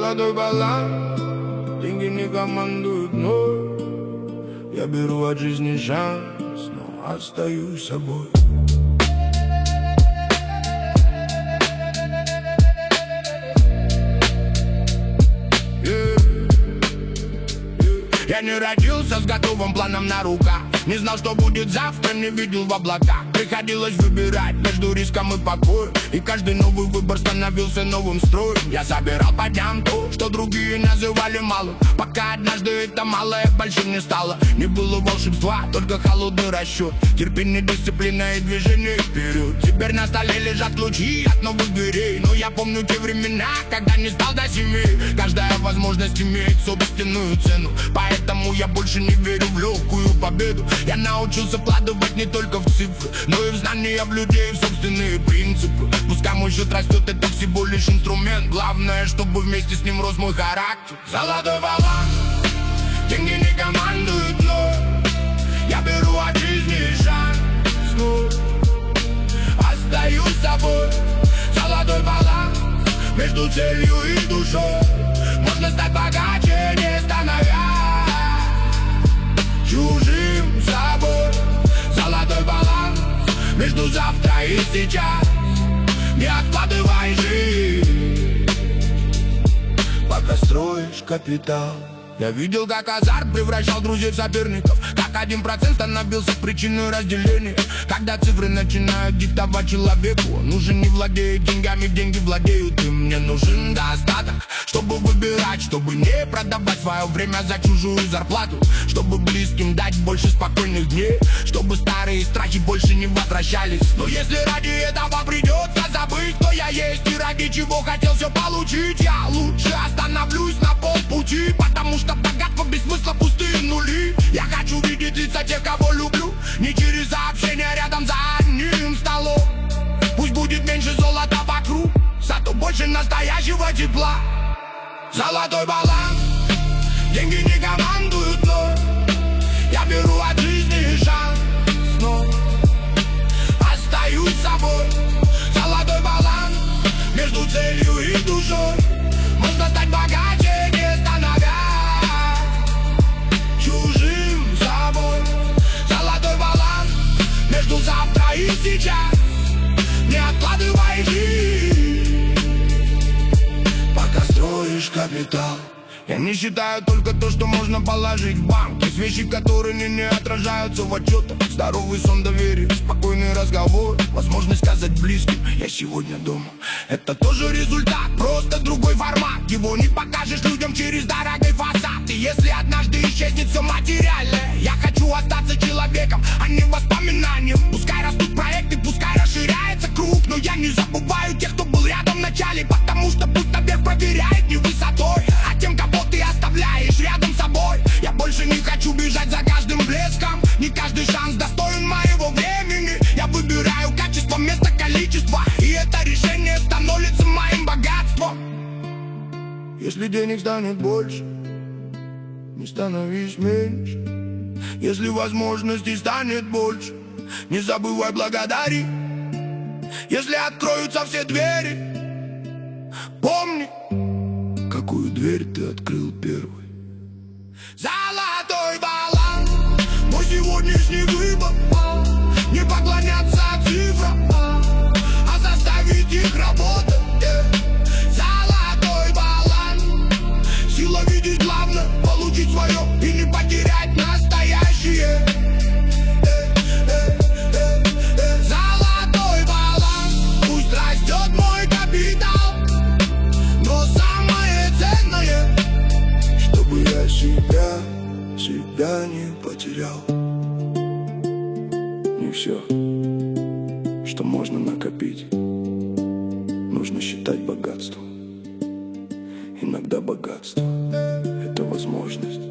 золотой баланс. Деньги не командуют мной. Я беру от жизни шанс, но остаюсь собой. Я не родился с готовым планом на руках. Не знал, что будет завтра, не видел в облаках. Приходилось выбирать между риском и покоем, и каждый новый выбор становился новым строем. Я собирал по дням то, что другие называли малым, пока однажды это малое большим не стало. Не было волшебства, только холодный расчет, терпение, дисциплина и движение вперед. Теперь на столе лежат ключи от новых дверей, но я помню те времена, когда не стал до семей. Каждая возможность имеет собственную цену, поэтому я больше не верю в легкую победу. Я научился вкладывать не только в цифры, но и в знания в людей, в собственные принципы. Пускай мой счет растет, это всего лишь инструмент. Главное, чтобы вместе с ним рос мой характер. Золотой баланс. Деньги не командуют мной. Я беру от жизни шанс, остаюсь собой. Золотой баланс между целью и душой. Можно стать богаче, не становясь чужим собой. Золотой баланс между завтра и сейчас. Не откладывай жизнь, пока строишь капитал. Я видел, как азарт превращал друзей в соперников, как 1% становился причиной разделения. Когда цифры начинают диктовать человеку, он уже не владеет деньгами, деньги владеют им. Мне нужен достаток, чтобы выбирать, чтобы не продавать свое время за чужую зарплату, чтобы близким дать больше спокойных дней, чтобы старые страхи больше не возвращались. Но если ради этого придется забыть, кто я есть и ради чего хотел все получить, я лучше остановлюсь на полпути, потому что богатство без смысла пустые нули. Я хочу видеть лица тех, кого люблю, не через сообщения рядом за одним столом. Пусть будет меньше золота вокруг, зато больше настоящего тепла. Золотой баланс. Деньги не командуют мной. Я беру от жизни шанс, но остаюсь собой. Золотой баланс между целью и душой. Можно стать богаче, не становясь чужим собой. Золотой баланс между завтра и сейчас. Не откладывай жизнь, пока строишь капитал. Я не считаю только то, что можно положить в банк. Есть вещи, которые не отражаются в отчетах. Здоровый сон, доверие, спокойный разговор, возможность сказать близким: я сегодня дома. Это тоже результат, просто другой формат. Его не покажешь людям через дорогой фасад. И если однажды исчезнет все материальное, я хочу остаться человеком, а не воспоминанием. Пускай растут проекты, пускай расширяется круг, но я не забываю тех, кто был рядом в начале. Потому что путь наверх проверяет не высотой, а тем, кого ты оставляешь рядом с собой. Я больше не хочу бежать за каждым блеском. Не каждый шанс достоин моего времени. Я выбираю качество вместо количества, и это решение становится моим богатством. Если денег станет больше, не становись меньше. Если возможностей станет больше, не забывай благодарить. Если откроются все двери, помни, какую дверь ты открыл первый. Золотой баланс. Мой сегодняшний выбор — не поклоняться цифрам, а заставить их работать. Золотой баланс. Сила видеть главное, получить свое и не потерять настоящее. Золотой баланс. Пусть растет мой капитал, но самое ценное, чтобы я себя не потерял. Не все, что можно накопить, нужно считать богатством. Иногда богатство — это возможность